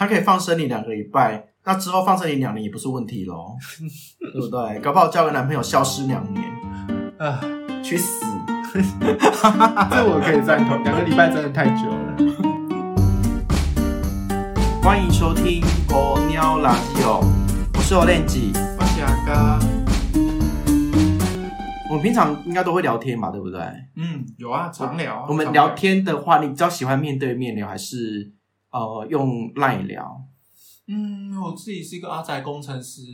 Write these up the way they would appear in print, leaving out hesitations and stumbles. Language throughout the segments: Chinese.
他可以放生你2个礼拜，那之后放生你2年也不是问题咯对不对？搞不好交个男朋友消失2年去死这我可以赞同，2个礼拜真的太久了。 欢迎收听狗鸟垃圾哦，我是Orange， 我是阿嘎。 我们平常应该都会聊天嘛，对不对？ 有啊，常聊。 我们聊天的话，你比较喜欢面对面聊，还是用 LINE 聊？ 我自己是一个阿宅工程师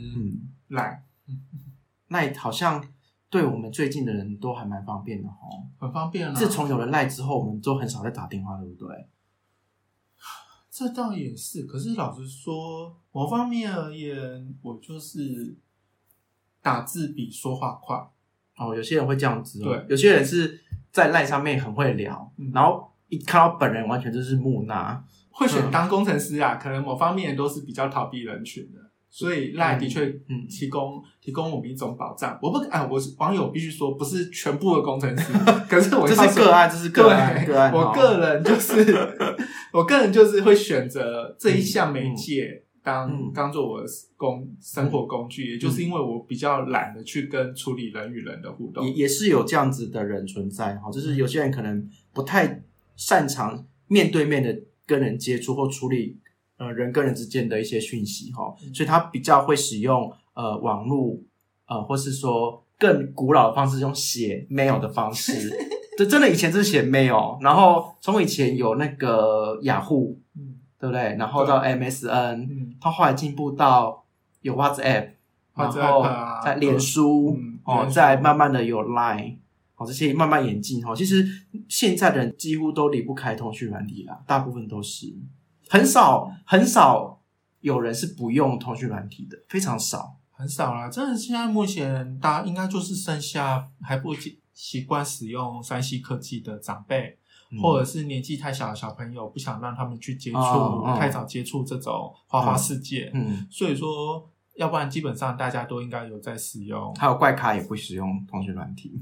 ，LINE 好像对我们最近的人都还蛮方便的齁， 很方便啊。 自从有了 LINE 之后，我们都很少在打电话，对不对？ 这倒也是，可是老实说，某方面而言，我就是打字比说话快。 有些人会这样子对， 有些人是在 LINE 上面很会聊，然后一看到本人完全就是木讷。 会选当工程师啊，可能某方面都是比较逃避人群的，所以 LINE 的确提供我们一种保障。我网友必须说不是全部的工程师，可是我这是个案，这是个案，个案。 我个人就是会选择这一项媒介当做我的生活工具，也就是因为我比较懒得去跟处理人与人的互动。 也是有这样子的人存在，就是有些人可能不太擅长面对面的跟人接触或处理人跟人之间的一些讯息所以他比较会使用网络或是说更古老的方式，用写 mail 的方式。这真的以前是写 mail， 然后从以前有那个雅虎，对不对？然后到 MSN，到后来进步到有 WhatsApp， 然后在脸书，再慢慢的有 Line。这些慢慢演进其实现在的人几乎都离不开通讯软体啦，大部分都是，很少有人是不用通讯软体的，非常少， 很少啦。真的，现在目前大家应该就是剩下还不习惯使用3C 科技的长辈，或者是年纪太小的小朋友，不想让他们去接触太早接触这种花世界，所以说要不然基本上大家都应该有在使用。 还有怪咖也不使用通讯软体。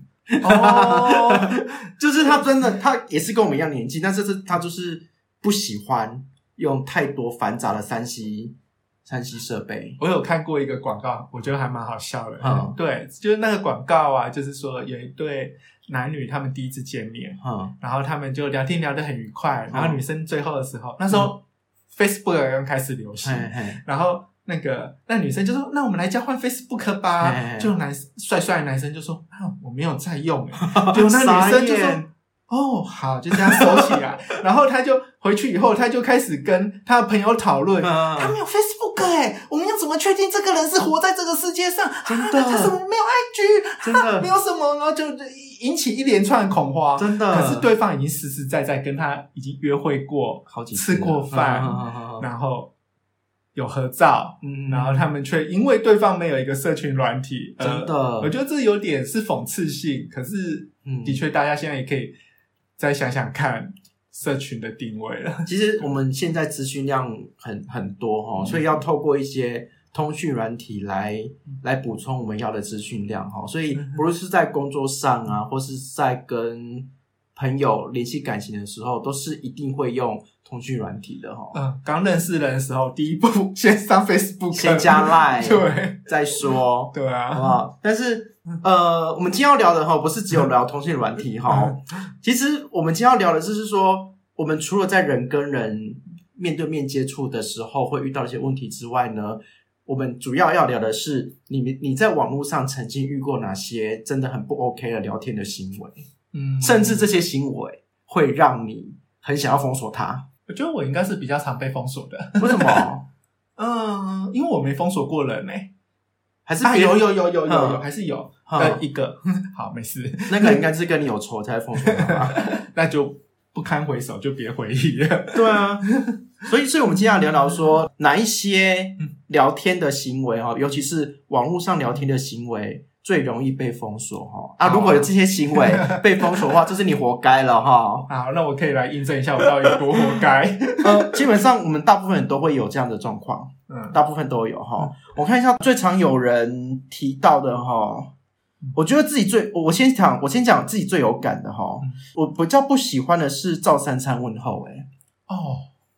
就是他真的，他也是跟我们一样年纪，但是他就是不喜欢用太多繁杂的3C 设备。 我有看过一个广告，我觉得还蛮好笑的。对，就是那个广告啊，就是说有一对男女他们第一次见面，然后他们就聊天聊得很愉快，然后女生最后的时候，那时候 Facebook 刚开始流行，然后那女生就说：“那我们来交换 Facebook 吧。”就帅帅的男生就说：“我没有在用。”就那女生就说：“哦，好，就这样收起来。”然后他就回去以后，他就开始跟他的朋友讨论：“他没有 Facebook 我们要怎么确定这个人是活在这个世界上？ 真的， 他怎么没有 IG？ 真的没有什么，然后就引起一连串恐慌。 真的， 可是对方已经实实在在跟他已经约会过好几次，吃过饭，然后有合照，然后他们却因为对方没有一个社群软体， 真的， 我觉得这有点是讽刺性。可是，的确，大家现在也可以再想想看社群的定位了。 其实我们现在资讯量很多所以要透过一些通讯软体来补充我们要的资讯量所以不论是在工作上啊，或是在跟朋友联系感情的时候，都是一定会用通讯软体的刚认识人的时候，第一步先上 Facebook， 先加 LINE， 对， 再说， 对啊， 好不好？但是我们今天要聊的不是只有聊通讯软体其实我们今天要聊的就是说，我们除了在人跟人面对面接触的时候会遇到一些问题之外呢，我们主要要聊的是你在网络上曾经遇过哪些真的很不 OK 的聊天的行为，甚至这些行为会让你很想要封锁他。 我觉得我应该是比较常被封锁的。 为什么？ 因为我没封锁过人还是有，还是有一个。好，没事。 那个应该是跟你有仇才封锁他吧？ 那就不堪回首，就别回忆了。 对啊，所以我们今天要聊聊说哪一些聊天的行为尤其是网络上聊天的行为最容易被封锁如果有这些行为被封锁的话，这是你活该了好，那我可以来印证一下我到底有多活该。 基本上我们大部分人都会有这样的状况，大部分都有我看一下最常有人提到的我觉得自己我先讲自己最有感的我比较不喜欢的是照三餐问候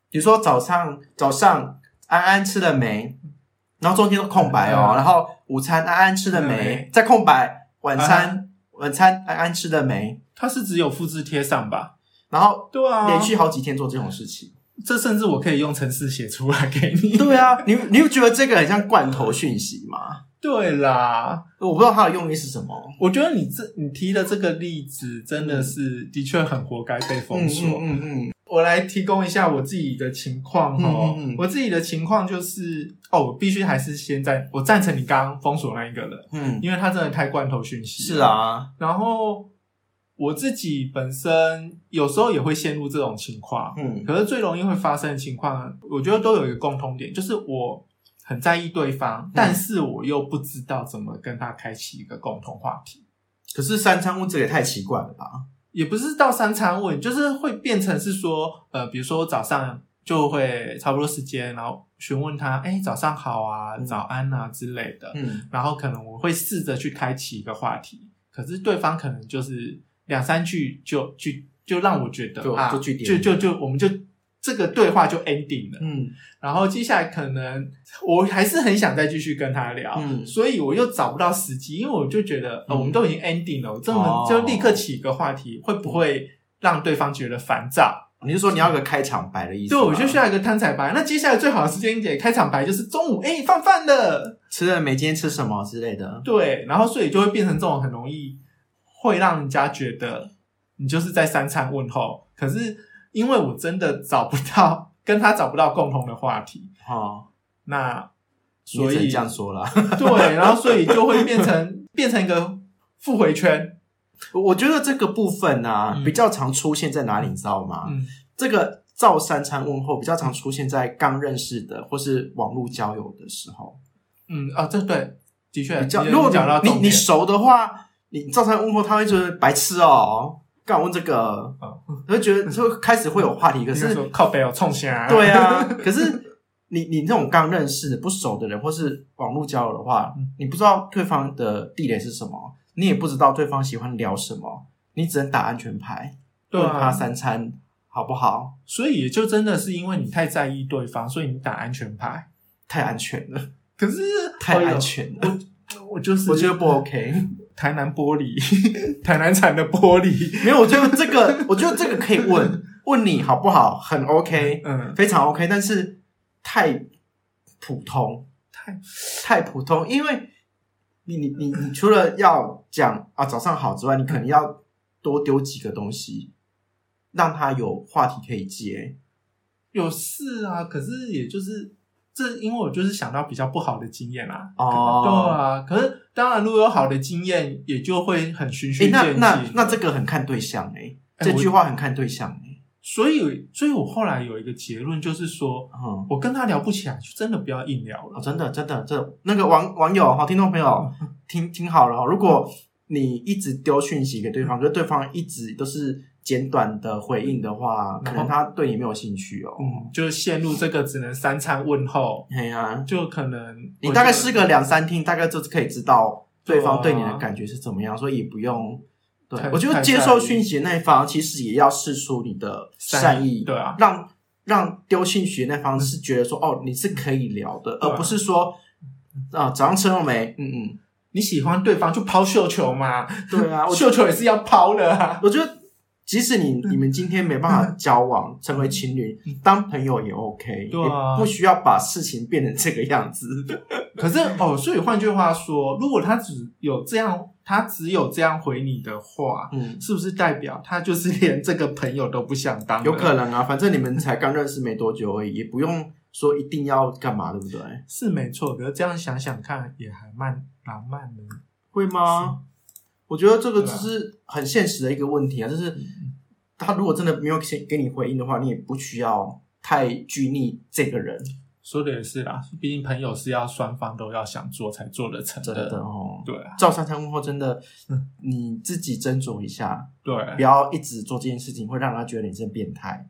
比如说早上安安吃了没，然后中间都空白哦，然后午餐安安吃了没，再空白，晚餐安安吃了没， 它是只有复制贴上吧？ 然后对啊， 连续好几天做这种事情， 这甚至我可以用程式写出来给你。 对啊，你会觉得这个很像罐头讯息吗？ 对啦， 我不知道它的用意是什么。 我觉得你提的这个例子真的是的确很活该被封锁。我来提供一下我自己的情况我自己的情况就是我必须还是我赞成你刚刚封锁那一个人，因为他真的太罐头讯息。 是啊， 然后我自己本身有时候也会陷入这种情况，可是最容易会发生的情况，我觉得都有一个共通点，就是我很在意对方，但是我又不知道怎么跟他开启一个共同话题。 可是三餐问这个也太奇怪了吧？ 也不是到三餐问，就是会变成是说，比如说早上就会差不多时间，然后询问他，早上好啊，早安啊之类的，然后可能我会试着去开启一个话题，可是对方可能就是2-3句就让我觉得就我们就这个对话就 ending 了，然后接下来可能我还是很想再继续跟他聊，所以我又找不到时机，因为我就觉得我们都已经 ending 了，我这么就立刻起一个话题，会不会让对方觉得烦躁？ 你是说你要个开场白的意思？ 对，我就需要一个摊彩白。那接下来最好的时间点开场白就是中午，放饭了， 吃了没？今天吃什么之类的？ 对，然后所以就会变成这种很容易会让人家觉得你就是在三餐问候，可是因为我真的跟他找不到共同的话题，那所以这样说啦， 对，然后所以就会变成一个复回圈。 我觉得这个部分比较常出现在哪里，你知道吗？这个照三餐问候比较常出现在刚认识的或是网络交友的时候。 这对，的确， 如果你熟的话，你照三问候，他会觉得白痴哦。干问这个，我就觉得就开始会有话题，可是靠北冲下， 对啊，可是你那种刚认识的不熟的人，或是网络交友的话，你不知道对方的地雷是什么，你也不知道对方喜欢聊什么，你只能打安全牌，问他三餐好不好？ 所以也就真的是因为你太在意对方，所以你打安全牌， 太安全了。 可是太安全了， 我就是我觉得不 OK。 台南玻璃，台南产的玻璃， 没有，我觉得这个可以问你好不好，很 OK，非常 OK， 但是太普通，太普通，因为你除了要讲早上好之外，你可能要多丢几个东西，让他有话题可以接。 有事啊，可是也就是这，因为我就是想到比较不好的经验啦。对啊，可是当然如果有好的经验，也就会很循序渐进。 那这个很看对象这句话很看对象所以我后来有一个结论，就是说，我跟他聊不起来，就真的不要硬聊了。 真的，那个网友听众朋友听好了，如果你一直丢讯息给对方，可是对方一直都是简短的回应的话，可能他对你没有兴趣就陷入这个只能三餐问候。就可能你大概试个2-3天，大概就可以知道对方对你的感觉是怎么样，所以也不用。对，我觉得接受讯息的那一方其实也要释出你的善意， 对啊， 让丢讯息的那方是觉得说你是可以聊的，而不是说早上吃了没？ 你喜欢对方就抛绣球嘛？ 对啊， 绣球也是要抛的啊。 我觉得即使你们今天没办法交往成为情侣，当朋友也 OK， 对啊， 也不需要把事情变成这个样子。 可是所以换句话说，如果他只有这样回你的话，是不是代表他就是连这个朋友都不想当？ 有可能啊，反正你们才刚认识没多久而已，也不用说一定要干嘛，对不对？ 是没错，可是这样想想看，也还蛮浪漫的。 会吗？我觉得这个就是很现实的一个问题啊，就是他如果真的没有给你回应的话，你也不需要太拘泥这个人。 说的也是啦，毕竟朋友是要双方都要想做才做得成的。 真的对啊，照三餐问候真的，你自己斟酌一下， 对， 不要一直做这件事情，会让他觉得你是变态。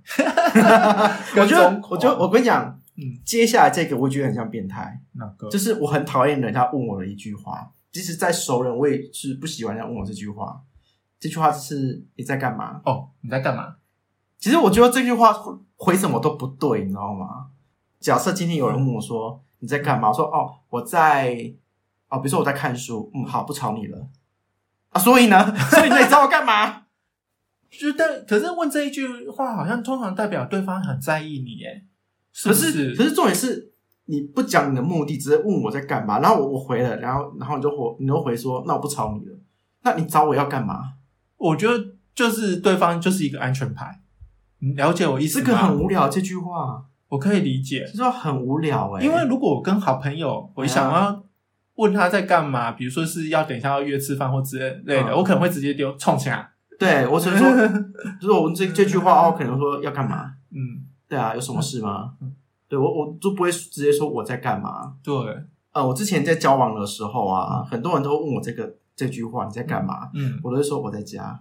我跟你讲，接下来这个我觉得很像变态。 哪个？ 就是我很讨厌人家问我的一句话，即使在熟人，我也是不喜欢人家问我这句话。这句话就是你在干嘛？ 你在干嘛？ 其实我觉得这句话回什么都不对，你知道吗？假设今天有人问我说你在干嘛，我说我在比如说我在看书，好，不吵你了啊，所以呢你找我干嘛？ 可是问这一句话好像通常代表对方很在意你耶，是不是？ 可是重点是你不讲你的目的，直接问我在干嘛，然后我回了，然后你就回说那我不吵你了，那你找我要干嘛？ 我觉得就是对方就是一个安全牌，你了解我意思吗？ 这个很无聊，这句话我可以理解， 这句话很无聊因为如果我跟好朋友，我想要问他在干嘛，比如说是要等一下要约吃饭或之类的，我可能会直接丢冲起来。 对，我只能说就是我这句话我可能说要干嘛，对啊，有什么事吗？对，我就不会直接说我在干嘛。 对， 我之前在交往的时候啊，很多人都问我这句话你在干嘛，我都会说我在家。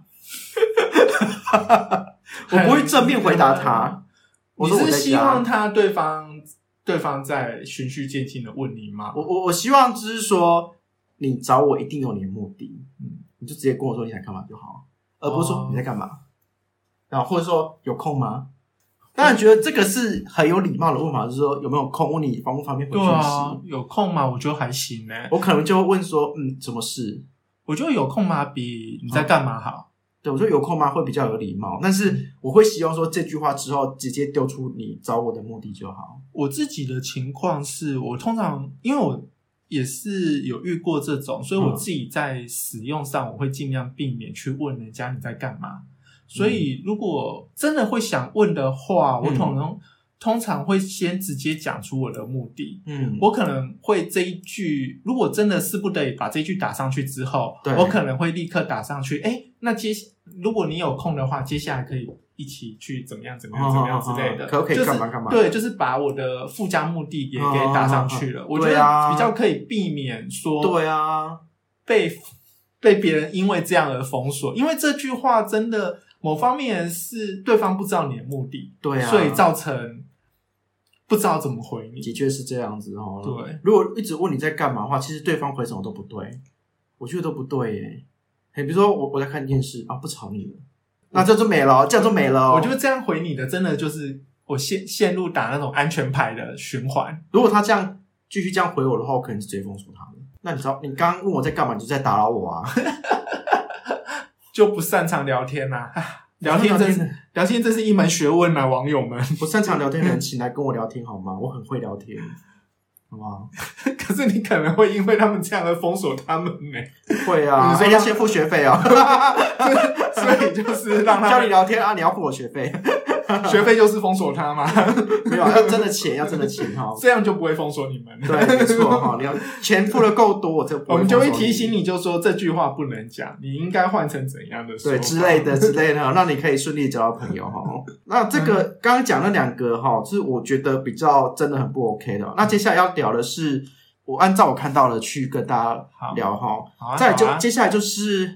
我不会正面回答他。 你是希望对方在循序渐进的问你吗？ 我希望就是说你找我一定有你的目的，你就直接跟我说你想干嘛就好，而不是说你在干嘛，然后或者说有空吗？当然觉得这个是很有礼貌的问法，就是说有没有空，问你方不方便回讯息。 对啊，有空吗？我觉得还行欸。 我可能就会问说什么事？ 我觉得有空吗比你在干嘛好。 对，我说有空吗会比较有礼貌，但是我会希望说这句话之后直接丢出你找我的目的就好。 我自己的情况是我通常因为我也是有遇过这种，所以我自己在使用上我会尽量避免去问人家你在干嘛。所以如果真的会想问的话，我通常会先直接讲出我的目的。我可能会这一句，如果真的是不得已把这一句打上去之后，我可能会立刻打上去。那如果你有空的话，接下来可以一起去怎么样之类的， 可以干嘛干嘛。 对，就是把我的附加目的也给打上去了。我觉得比较可以避免说， 对啊， 被别人因为这样而封锁，因为这句话真的某方面是对方不知道你的目的， 对啊， 所以造成不知道怎么回你。 的确是这样子哦。 对， 如果一直问你在干嘛的话，其实对方回什么都不对，我觉得都不对耶。比如说我在看电视啊，不吵你了，那这样就没了，这样就没了。 我觉得这样回你的真的就是我陷入打那种安全牌的循环。 如果他这样继续这样回我的话，我可能直接封锁他了。那你知道你刚刚问我在干嘛，你就在打扰我啊。 就不擅长聊天啊。聊天真是一门学问啊，网友们。 不擅长聊天的人请来跟我聊天好吗？我很会聊天，好不好？ 可是你可能会因为他们这样而封锁他们呢。 会啊，你要先付学费啊。 所以就是让他教你聊天啊，你要付我学费。 学费就是封锁他吗？ 没有，要真的钱哈， 这样就不会封锁你们。 对，没错哈，你要钱付的够多， 我们就会提醒你，就说这句话不能讲，你应该换成怎样的说法， 对之类的，让你可以顺利交到朋友哈。那这个刚刚讲那两个哈，就是我觉得比较真的很不 OK 的。那接下来要聊的是，我按照我看到的去跟大家聊哈。再来接下来就是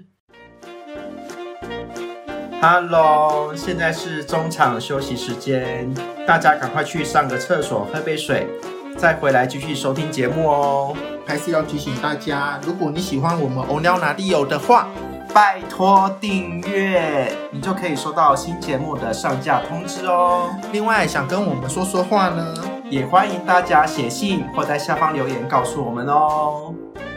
。Hello， 现在是中场休息时间，大家赶快去上个厕所，喝杯水，再回来继续收听节目哦。 还是要提醒大家，如果你喜欢我们欧聊哪里有的话， 拜托订阅，你就可以收到新节目的上架通知哦。 另外，想跟我们说说话呢， 也欢迎大家写信或在下方留言告诉我们哦。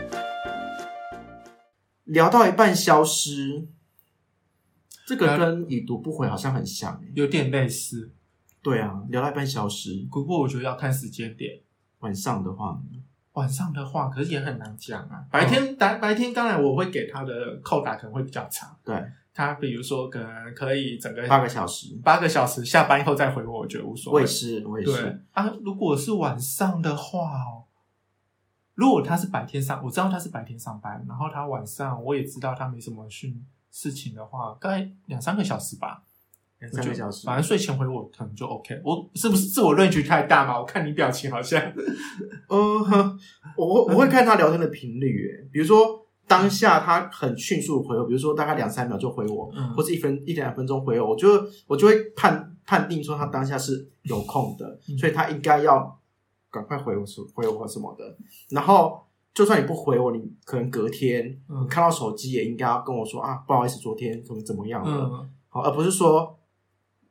聊到一半消失。这个跟已读不回好像很像有点类似。 对啊，聊到一半消失。 不过我觉得要看时间点。 晚上的话， 可是也很难讲啊。白天当然我会给他的扣打可能会比较长。 对， 他比如说可以整个 8个小时 ，8个小时下班以后再回我觉得无所谓。 我也是。 对啊，如果是晚上的话如果他是白天我知道他是白天上班，然后他晚上我也知道他没什么事情的话，大概2-3个小时吧，2-3个小时，反正睡前回我可能就 OK。我是不是自我range太大嘛？我看你表情好像， 我会看他聊天的频率，比如说当下他很迅速回我，比如说大概2-3秒就回我，或是1-2分钟回我，我就会判定说他当下是有空的，所以他应该要赶快回我什么的，然后。就算你不回我，你可能隔天你看到手机也应该要跟我说啊，不好意思，昨天怎么样了，好，而不是说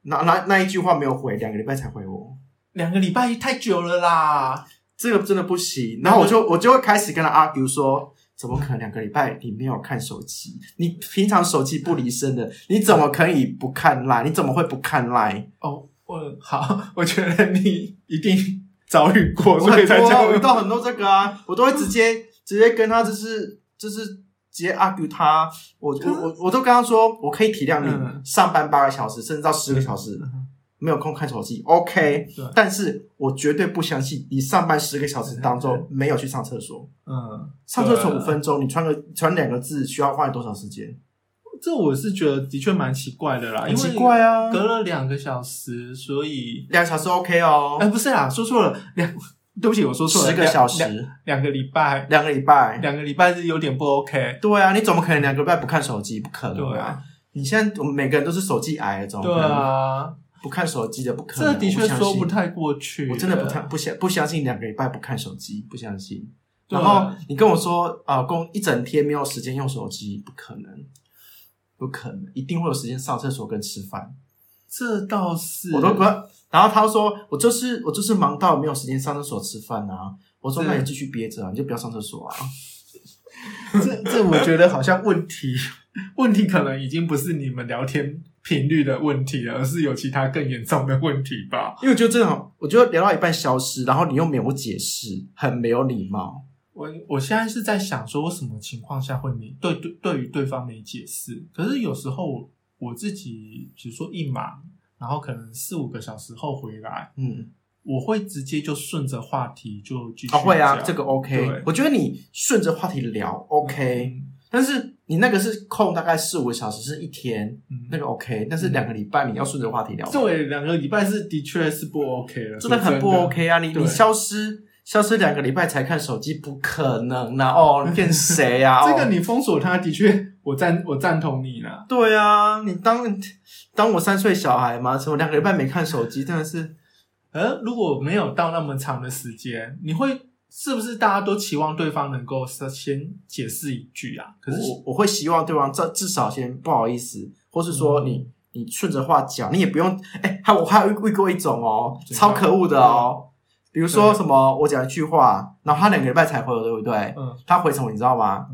那一句话没有回，2个礼拜才回我 ，2个礼拜太久了啦， 这个真的不行。然后我就会开始跟他 argue 说，怎么可能2个礼拜你没有看手机？你平常手机不离身的，你怎么可以不看 LINE？ 你怎么会不看 LINE？ 哦，好，我觉得你一定遭遇过，所以才这样。 我遇到很多这个啊，我都会直接跟他就是直接 argue 他，我都跟他说，我可以体谅你上班8个小时，甚至到10个小时没有空看手机 ，OK， 但是我绝对不相信你上班10个小时当中没有去上厕所。上厕所5分钟，你传2个字需要花多少时间？ 这我是觉得的确蛮奇怪的啦， 很奇怪啊， 隔了2个小时，所以 2个小时 OK 哦。 不是啦，说错了，对不起，我说错了 ，10个小时 ，2个礼拜 ，2个礼拜 ，2个礼拜是有点不 OK。 对啊，你怎么可能2个礼拜不看手机？不可能。 对啊， 你现在我们每个人都是手机癌，怎么可能？ 对啊， 不看手机的不可能。 这的确说不太过去。 我真的不相信2个礼拜不看手机，不相信。然后你跟我说一整天没有时间用手机，不可能，不可能，一定会有时间上厕所跟吃饭。 这倒是， 然后他说我就是忙到没有时间上厕所吃饭啊。我说那你继续憋着啊，你就不要上厕所啊。 这我觉得好像问题可能已经不是你们聊天频率的问题了，而是有其他更严重的问题吧。 因为我觉得聊到一半消失，然后你又没有解释，很没有礼貌。 我现在是在想说，什么情况下会对于对方没解释？可是有时候我自己，比如说一忙，然后可能4-5个小时后回来，我会直接就顺着话题就继续讲。 会啊，这个 OK。我觉得你顺着话题聊 OK，但是你那个是空大概4-5个小时是一天，那个 OK。但是2个礼拜你要顺着话题聊， 对，2个礼拜是的确是不 OK 了， 真的很不 OK 啊！你消失2个礼拜才看手机，不可能啊！你骗谁啊？ 这个你封锁他的确，我赞同你啦。 对啊，你当我3岁小孩吗？什么2个礼拜没看手机，真的是。 如果没有到那么长的时间，你会是不是大家都期望对方能够先解释一句啊？可是我会希望对方至少先不好意思，或是说你顺着话讲，你也不用我还有遇过一种超可恶的比如说什么我讲一句话，然后他2个礼拜才回我，对不对？他回什么你知道吗？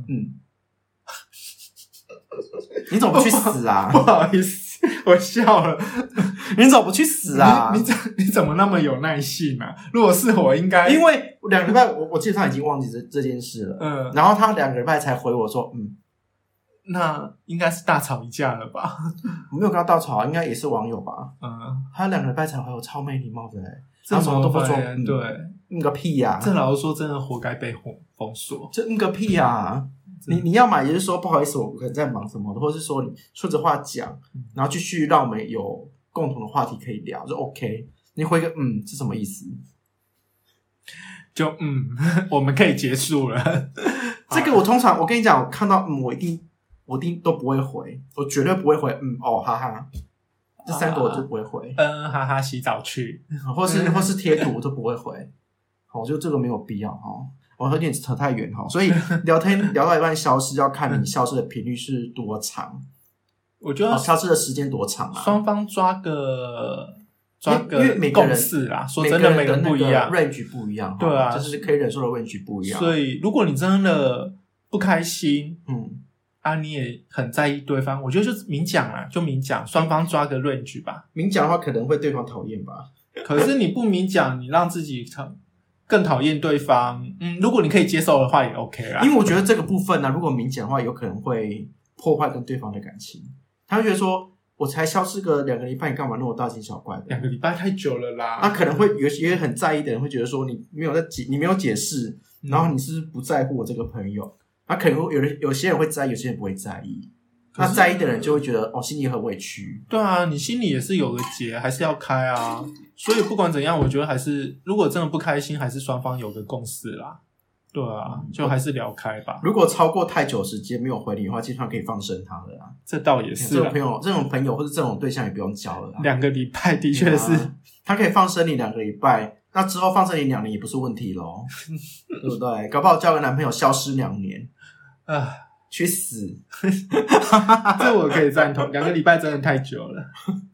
你怎么不去死啊？ 不好意思，我笑了。 你怎么不去死啊？ 你怎么那么有耐性啊？如果是我，应该因为2个礼拜，我记得他已经忘记这件事了。然后他2个礼拜才回我说， 那应该是大吵一架了吧？ 我没有跟他大吵，应该也是网友吧？他2个礼拜才回我，超没礼貌的他什么都不说， 对， 个屁呀！ 这老实说，真的活该被封锁。 这个屁呀！你要嘛也是说不好意思，我可能在忙什么的，或者是说你顺着话讲，然后继续让我们有共同的话题可以聊，就 OK。你回个是什么意思？ 就我们可以结束了。 这个我通常我跟你讲，我看到我一定都不会回，我绝对不会回哈哈。这3个我就不会回。 哈哈，洗澡去， 或是贴图我都不会回。我觉得这个没有必要我有点扯太远所以聊天聊到一半消失，要看你消失的频率是多长。 我觉得消失的时间多长啊？ 双方抓个因为每个人共识啦。说真的，每个人不一样 ，range 不一样。 对啊， 就是可以忍受的 range 不一样。 所以如果你真的不开心，你也很在意对方，我觉得就是明讲啦，就明讲，双方抓个 range 吧。 明讲的话，可能会对方讨厌吧。 可是你不明讲，你让自己更讨厌对方。如果你可以接受的话，也 OK 啦。 因为我觉得这个部分如果明讲的话，有可能会破坏跟对方的感情。他会觉得说，我才消失个2个礼拜，你干嘛那么大惊小怪的 ？2个礼拜太久了啦。 可能会有些很在意的人会觉得说，你没有解释，然后你是不在乎我这个朋友。可能会有些人会在意，有些人不会在意。那在意的人就会觉得心里很委屈。 对啊，你心里也是有个结，还是要开啊。所以不管怎样，我觉得还是如果真的不开心，还是双方有个共识啦。对啊，就还是聊开吧。 如果超过太久时间没有回你的话，基本上可以放生他了啦。 这倒也是。 这种朋友或者这种对象也不用交了啦。 2个礼拜的确是， 他可以放生你2个礼拜，那之后放生你2年也不是问题咯。对不对？搞不好交个男朋友消失2年。去死！ 这我可以赞同，2个礼拜真的太久了。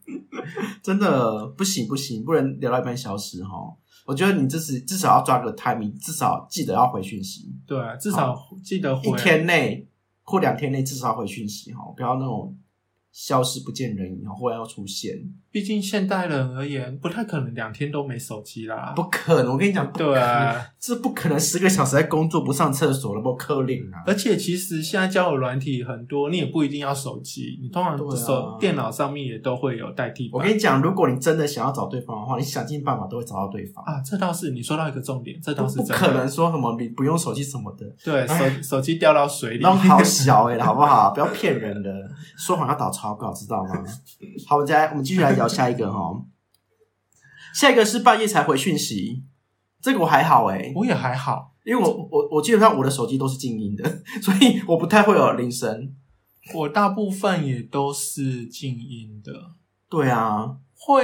真的不行，不能聊到一半消失齁。我觉得你至少要抓个 timing， 至少记得要回讯息。 对，至少记得回 1天内或2天内至少要回讯息齁，不要那种消失不见人影，忽然要出现。 毕竟现代人而言，不太可能2天都没手机啦。 不可能，我跟你讲， 对啊， 这不可能10个小时在工作不上厕所了，不可能啊！ 而且其实现在交友软体很多，你也不一定要手机，你通常电脑上面也都会有代替版。 我跟你讲，如果你真的想要找对方的话，你想尽办法都会找到对方啊。这倒是你说到一个重点，这倒是真的。 不可能说什么你不用手机什么的。 对，手机掉到水里， 那好小好不好？不要骗人的，说谎要打草稿，知道吗？好，我们继续来聊下一个齁。下一个是半夜才回讯息，这个我还好我也还好， 因为我基本上我的手机都是静音的，所以我不太会有铃声。 我大部分也都是静音的。 对啊，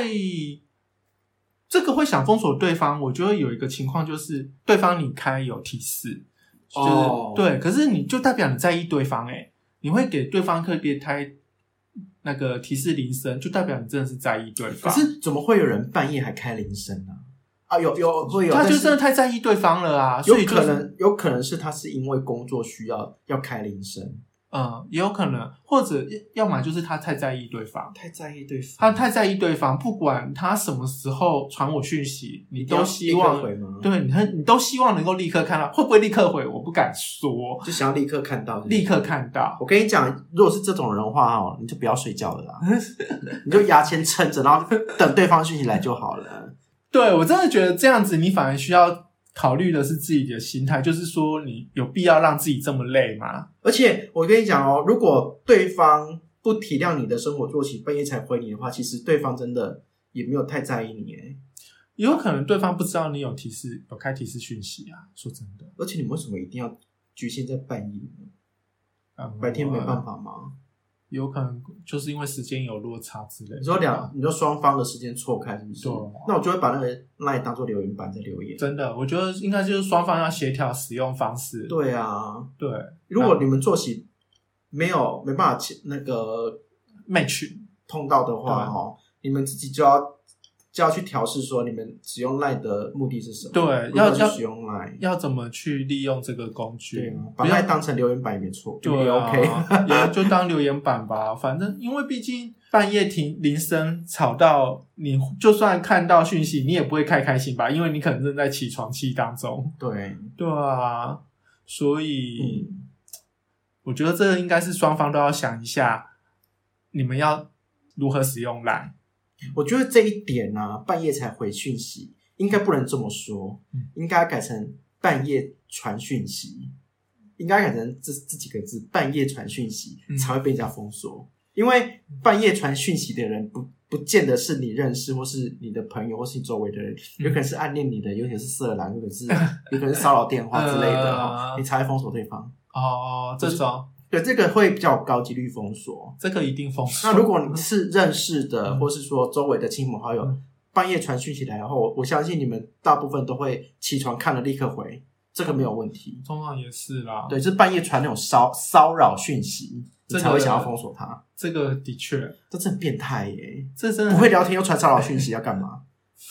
这个会想封锁对方。我觉得有一个情况就是对方你开有提示，就是对，可是你就代表你在意对方你会给对方特别开那个提示铃声，就代表你真的是在意对方。 可是怎么会有人半夜还开铃声呢？会有， 他就真的太在意对方了啊！所以有可能是他是因为工作需要开铃声， 也有可能，或者要么就是他太在意对方，他太在意对方，不管他什么时候传我讯息，你都希望回吗？ 对，你都希望能够立刻看到，会不会立刻回？我不敢说， 就想要立刻看到， 立刻看到。 我跟你讲，如果是这种人的话你就不要睡觉了啦，你就牙签撑着，然后等对方讯息来就好了。 对，我真的觉得这样子，你反而需要考虑的是自己的心态，就是说你有必要让自己这么累吗？ 而且我跟你讲如果对方不体谅你的生活作息，半夜才回你的话，其实对方真的也没有太在意你也有可能对方不知道你有开提示讯息啊。说真的， 而且你们为什么一定要局限在半夜呢？白天没办法吗？ 有可能就是因为时间有落差之类的。 你说双方的时间错开是不是？对。那我就会把那个 LINE 当作留言板在留言。 真的，我觉得应该就是双方要协调使用方式。 对啊， 对。 如果你们作息没办法那个 match 碰到的话你们自己就要去调试说你们使用 LINE 的目的是什么？ 对， 要使用 LINE 要怎么去利用这个工具？ 对，把 LINE 当成留言板也没错， 对也 OK， 也就当留言板吧。反正因为毕竟半夜铃声吵到你，就算看到讯息，你也不会太开心吧？因为你可能正在起床气当中。对啊，所以我觉得这个应该是双方都要想一下，你们要如何使用 LINE。 我觉得这一点半夜才回讯息应该不能这么说，应该改成半夜传讯息，应该改成这几个字，半夜传讯息才会被人家封锁。因为半夜传讯息的人不见得是你认识或是你的朋友或是你周围的人，有可能是暗恋你的，有可能是色狼，有可能是骚扰电话之类的你才会封锁对方。 这种对，这个会比较有高几率封锁， 这个一定封锁。 那如果你是认识的或是说周围的亲朋好友半夜传讯息来后，我相信你们大部分都会起床看了立刻回，这个没有问题。 通常也是啦。 对，就是半夜传那种骚扰讯息你才会想要封锁他。 这个的确， 这真的变态耶！ 这真的不会聊天又传骚扰讯息要干嘛？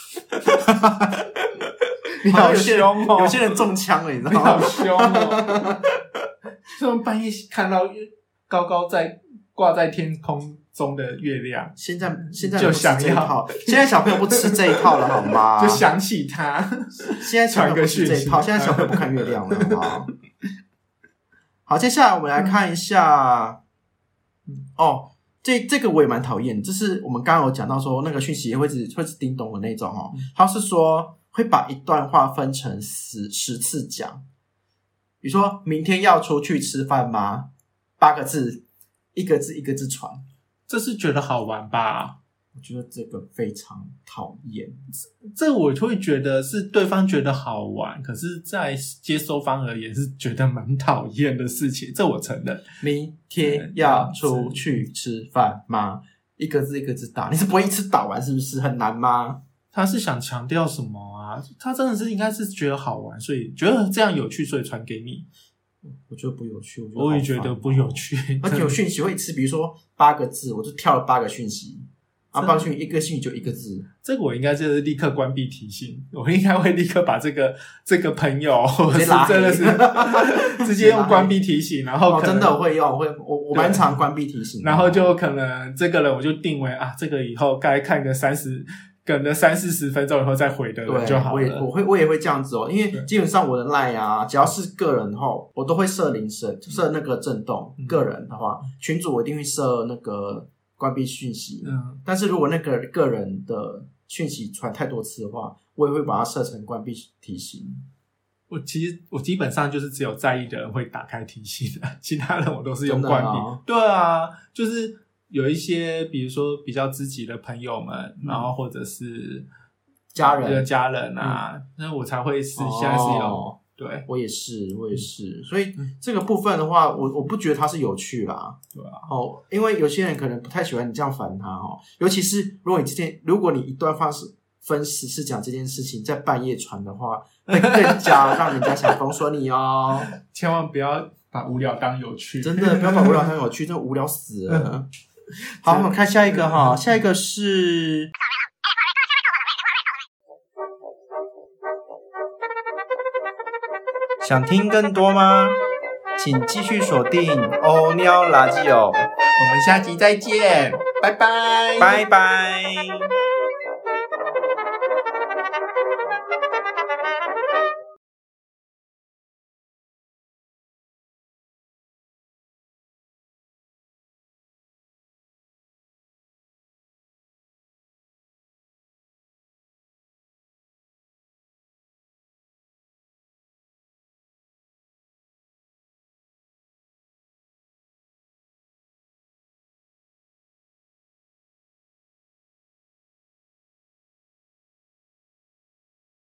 你好凶有些人中枪了，你知道吗？ 你好凶就半夜看到高高挂在天空中的月亮， 现在就想要， 现在小朋友不吃这一套了好吗？ 就想起他， 现在小朋友不吃这一套，现在小朋友不看月亮了好不好？好，接下来我们来看一下，这个我也蛮讨厌，就是我们刚刚有讲到说那个讯息会一直叮咚的那种他是说会把一段话分成10次讲。比如说明天要出去吃饭吗？8个字，一个字一个字传。 这是觉得好玩吧？ 我觉得这个非常讨厌。 这我会觉得是对方觉得好玩，可是在接收方而言是觉得蛮讨厌的事情，这我承认。 明天要出去吃饭吗？一个字一个字打，你是不会一次打完是不是？很难吗？ 他是想强调什么啊？他真的是应该是觉得好玩，所以觉得这样有趣，所以传给你。 我觉得不有趣， 我也觉得不有趣。 而且有讯息会一次，比如说8个字，我就跳了8个讯息， 报讯一个讯息就1个字。 这个我应该就是立刻关闭提醒，我应该会立刻把这个朋友或者是真的是直接用关闭提醒，然后真的会用，我蛮常关闭提醒， 然后就可能这个人我就定为这个以后该看个可能30-40分钟以后再回的人就好了。 我也会这样子因为基本上我的 LINE 只要是个人后，我都会设铃声，设那个震动。个人的话，群组我一定会设那个关闭讯息。但是如果那个个人的讯息传太多次的话，我也会把它设成关闭提醒。 我基本上就是只有在意的人会打开提醒的，其他人我都是用关闭。对啊，就是有一些比如说比较知己的朋友们，然后或者是家人那我才会现在是有。对， 我也是，所以这个部分的话，我不觉得它是有趣啦。 对啊。 因为有些人可能不太喜欢你这样烦他尤其是如果你一段分时是讲这件事情在半夜传的话，会更加让人家想封锁你千万不要把无聊当有趣， 真的不要把无聊当有趣，真的无聊死了。好，我们看下一个下一个是。想听更多吗？请继续锁定欧喵垃圾哦。 我们下集再见，拜拜， 拜拜。